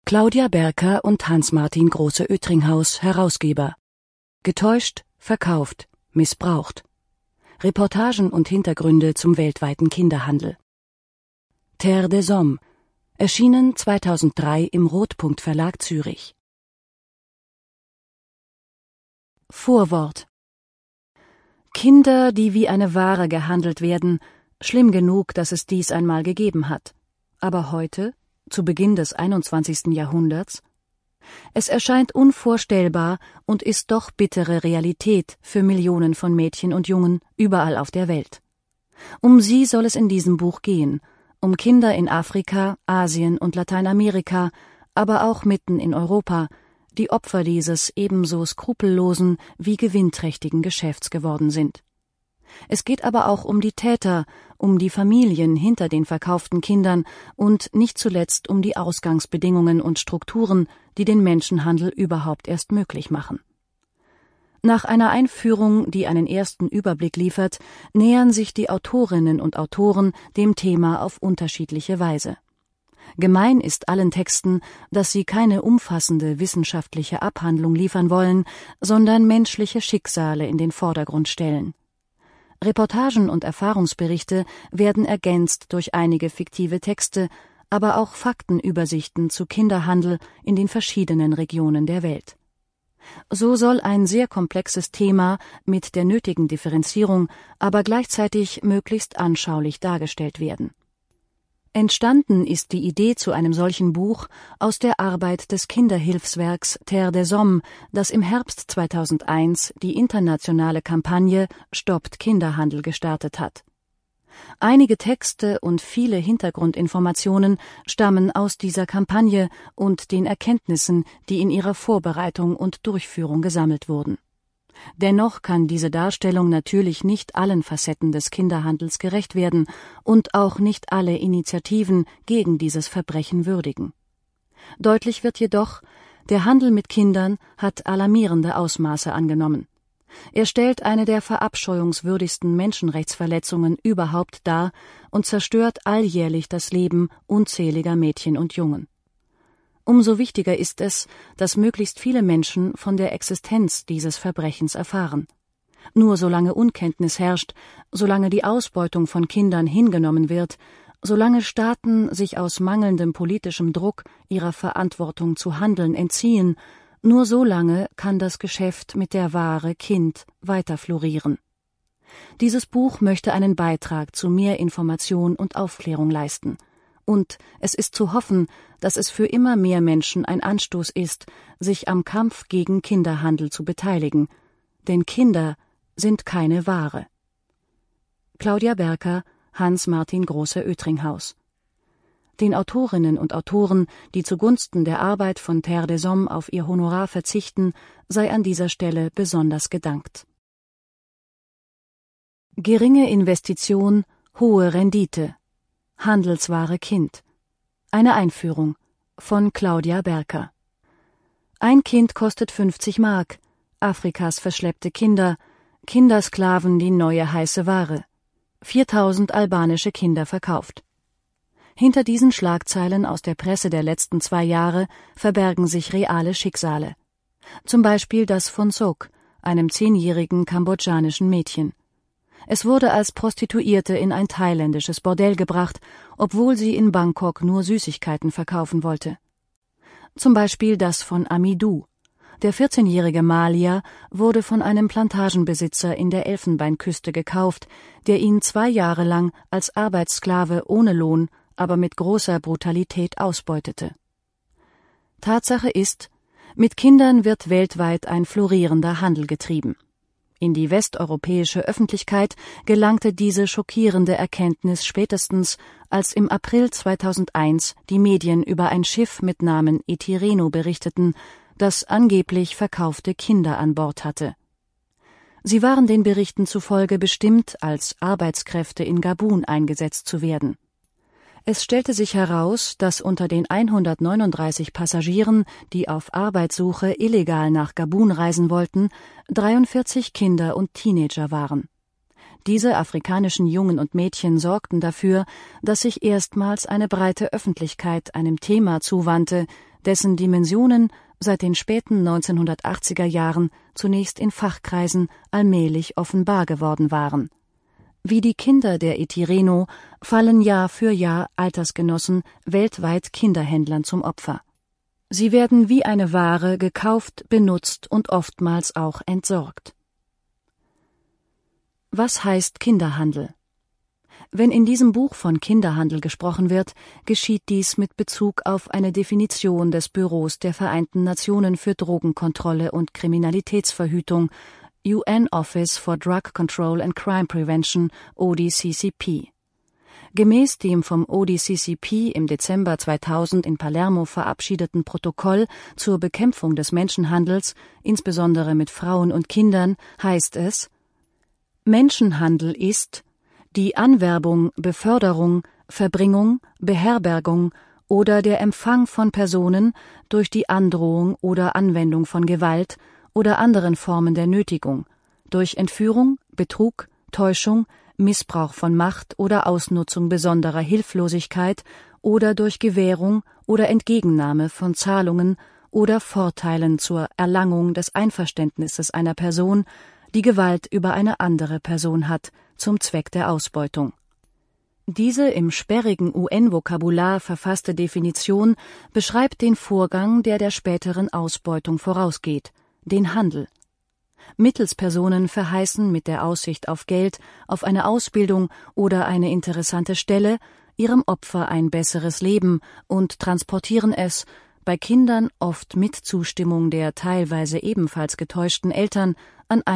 Claudia Berker und Hans-Martin Große-Oetringhaus, Herausgeber. Getäuscht, verkauft, missbraucht. Reportagen und Hintergründe zum weltweiten Kinderhandel. Terre des Hommes, erschienen 2003 im Rotpunkt Verlag Zürich. Vorwort. Kinder, die wie eine Ware gehandelt werden, schlimm genug, dass es dies einmal gegeben hat. Aber heute, zu Beginn des 21. Jahrhunderts? Es erscheint unvorstellbar und ist doch bittere Realität für Millionen von Mädchen und Jungen überall auf der Welt. Um sie soll es in diesem Buch gehen, um Kinder in Afrika, Asien und Lateinamerika, aber auch mitten in Europa, die Opfer dieses ebenso skrupellosen wie gewinnträchtigen Geschäfts geworden sind. Es geht aber auch um die Täter, um die Familien hinter den verkauften Kindern und nicht zuletzt um die Ausgangsbedingungen und Strukturen, die den Menschenhandel überhaupt erst möglich machen. Nach einer Einführung, die einen ersten Überblick liefert, nähern sich die Autorinnen und Autoren dem Thema auf unterschiedliche Weise. Gemein ist allen Texten, dass sie keine umfassende wissenschaftliche Abhandlung liefern wollen, sondern menschliche Schicksale in den Vordergrund stellen. Reportagen und Erfahrungsberichte werden ergänzt durch einige fiktive Texte, aber auch Faktenübersichten zu Kinderhandel in den verschiedenen Regionen der Welt. So soll ein sehr komplexes Thema mit der nötigen Differenzierung, aber gleichzeitig möglichst anschaulich dargestellt werden. Entstanden ist die Idee zu einem solchen Buch aus der Arbeit des Kinderhilfswerks Terre des Hommes, das im Herbst 2001 die internationale Kampagne Stoppt Kinderhandel gestartet hat. Einige Texte und viele Hintergrundinformationen stammen aus dieser Kampagne und den Erkenntnissen, die in ihrer Vorbereitung und Durchführung gesammelt wurden. Dennoch kann diese Darstellung natürlich nicht allen Facetten des Kinderhandels gerecht werden und auch nicht alle Initiativen gegen dieses Verbrechen würdigen. Deutlich wird jedoch, der Handel mit Kindern hat alarmierende Ausmaße angenommen. Er stellt eine der verabscheuungswürdigsten Menschenrechtsverletzungen überhaupt dar und zerstört alljährlich das Leben unzähliger Mädchen und Jungen. Umso wichtiger ist es, dass möglichst viele Menschen von der Existenz dieses Verbrechens erfahren. Nur solange Unkenntnis herrscht, solange die Ausbeutung von Kindern hingenommen wird, solange Staaten sich aus mangelndem politischem Druck ihrer Verantwortung zu handeln entziehen, nur so lange kann das Geschäft mit der Ware Kind weiter florieren. Dieses Buch möchte einen Beitrag zu mehr Information und Aufklärung leisten. Und es ist zu hoffen, dass es für immer mehr Menschen ein Anstoß ist, sich am Kampf gegen Kinderhandel zu beteiligen. Denn Kinder sind keine Ware. Claudia Berker, Hans-Martin Große-Oetringhaus. Den Autorinnen und Autoren, die zugunsten der Arbeit von Terre des Hommes auf ihr Honorar verzichten, sei an dieser Stelle besonders gedankt. Geringe Investition, hohe Rendite. Handelsware Kind. Eine Einführung von Claudia Berker. Ein Kind kostet 50 Mark. Afrikas verschleppte Kinder. Kindersklaven die neue heiße Ware. 4000 albanische Kinder verkauft. Hinter diesen Schlagzeilen aus der Presse der letzten 2 Jahre verbergen sich reale Schicksale. Zum Beispiel das von Sok, einem 10-jährigen kambodschanischen Mädchen. Es wurde als Prostituierte in ein thailändisches Bordell gebracht, obwohl sie in Bangkok nur Süßigkeiten verkaufen wollte. Zum Beispiel das von Amidou. Der 14-jährige Malia wurde von einem Plantagenbesitzer in der Elfenbeinküste gekauft, der ihn 2 Jahre lang als Arbeitssklave ohne Lohn, aber mit großer Brutalität ausbeutete. Tatsache ist, mit Kindern wird weltweit ein florierender Handel getrieben. In die westeuropäische Öffentlichkeit gelangte diese schockierende Erkenntnis spätestens, als im April 2001 die Medien über ein Schiff mit Namen Etireno berichteten, das angeblich verkaufte Kinder an Bord hatte. Sie waren den Berichten zufolge bestimmt, als Arbeitskräfte in Gabun eingesetzt zu werden. Es stellte sich heraus, dass unter den 139 Passagieren, die auf Arbeitssuche illegal nach Gabun reisen wollten, 43 Kinder und Teenager waren. Diese afrikanischen Jungen und Mädchen sorgten dafür, dass sich erstmals eine breite Öffentlichkeit einem Thema zuwandte, dessen Dimensionen seit den späten 1980er Jahren zunächst in Fachkreisen allmählich offenbar geworden waren. Wie die Kinder der Etireno fallen Jahr für Jahr Altersgenossen weltweit Kinderhändlern zum Opfer. Sie werden wie eine Ware gekauft, benutzt und oftmals auch entsorgt. Was heißt Kinderhandel? Wenn in diesem Buch von Kinderhandel gesprochen wird, geschieht dies mit Bezug auf eine Definition des Büros der Vereinten Nationen für Drogenkontrolle und Kriminalitätsverhütung, UN Office for Drug Control and Crime Prevention, ODCCP. Gemäß dem vom ODCCP im Dezember 2000 in Palermo verabschiedeten Protokoll zur Bekämpfung des Menschenhandels, insbesondere mit Frauen und Kindern, heißt es: Menschenhandel ist die Anwerbung, Beförderung, Verbringung, Beherbergung oder der Empfang von Personen durch die Androhung oder Anwendung von Gewalt oder anderen Formen der Nötigung, durch Entführung, Betrug, Täuschung, Missbrauch von Macht oder Ausnutzung besonderer Hilflosigkeit oder durch Gewährung oder Entgegennahme von Zahlungen oder Vorteilen zur Erlangung des Einverständnisses einer Person, die Gewalt über eine andere Person hat, zum Zweck der Ausbeutung. Diese im sperrigen UN-Vokabular verfasste Definition beschreibt den Vorgang, der der späteren Ausbeutung vorausgeht, den Handel. Mittelspersonen verheißen mit der Aussicht auf Geld, auf eine Ausbildung oder eine interessante Stelle ihrem Opfer ein besseres Leben und transportieren es, bei Kindern oft mit Zustimmung der teilweise ebenfalls getäuschten Eltern, an